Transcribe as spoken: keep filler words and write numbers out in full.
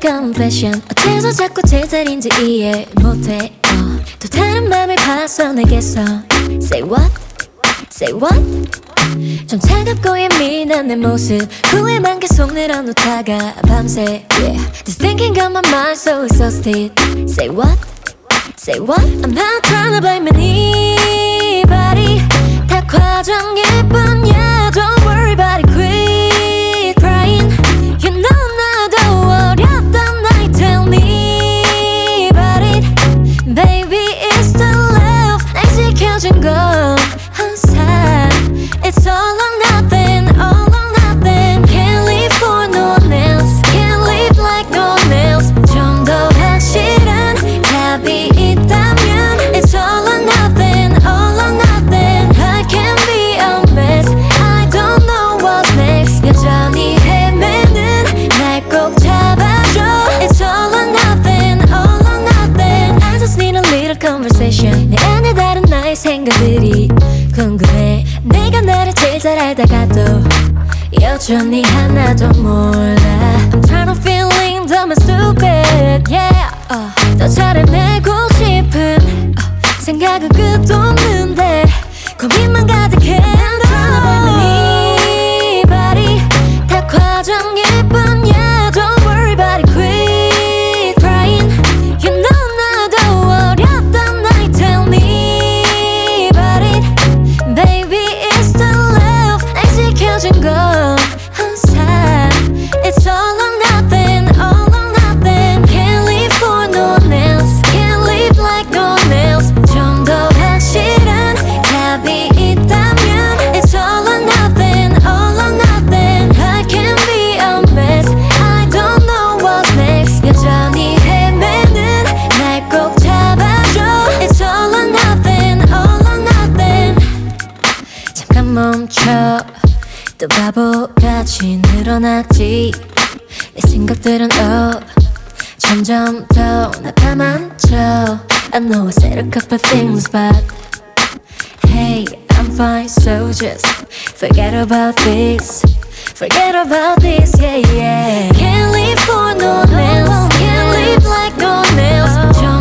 아름다운 패션 어째서 자꾸 제자리인지 이해 못해 어. 또 다른 맘을 봤어 내게서 Say what? Say what? 좀 차갑고 예민한 내 모습 후회만 계속 늘어놓다가 밤새 yeah. This thinking got my mind so exhausted Say what? Say what? I'm not trying to blame anybody 다 과정일 뿐이야 Don't worry about it quit crying You know 나도 어렸던 나이 Tell me about it Baby it's the love 날 지켜준 건 항상 It's all or nothing, all or nothing Can't live for no one else Can't live like no one else 좀 더 확실한 답이 있다면 It's all or nothing, all or nothing I can be a mess I don't know what's next 여전히 헤매는 날 꼭 잡아줘 It's all or nothing, all or nothing I just need a little conversation 내 안에 다른 나의 생각들이 궁금해 내가 나를 제일 잘 알다가도 여전히 하나도 몰라 I'm tired of feeling dumb and stupid yeah uh, 더 잘해내고 싶은 uh, 생각은 끝도 없는데 고민만 가득해 I'm trying to blame anybody 다 과정일 뿐이야 Don't worry about it quit crying You know 나도 어렸던 나이 Tell me about it Baby it's the love 날 지켜준 건 항상 It's all or nothing, all or nothing Can't live for no one else Can't live like no one else 좀 더 확실한 답이 있다면 It's all or nothing, all or nothing I can be a mess I don't know what's next 여전히 헤매는 날 꼭 잡아줘 It's all or nothing, all or nothing 잠깐 멈춰 또 바보같이 늘어났지 내 생각들은 oh 점점 더 나타만져 I know I said a couple things but Hey I'm fine so just forget about this Forget about this yeah yeah Can't live for no one else Can't live like no one else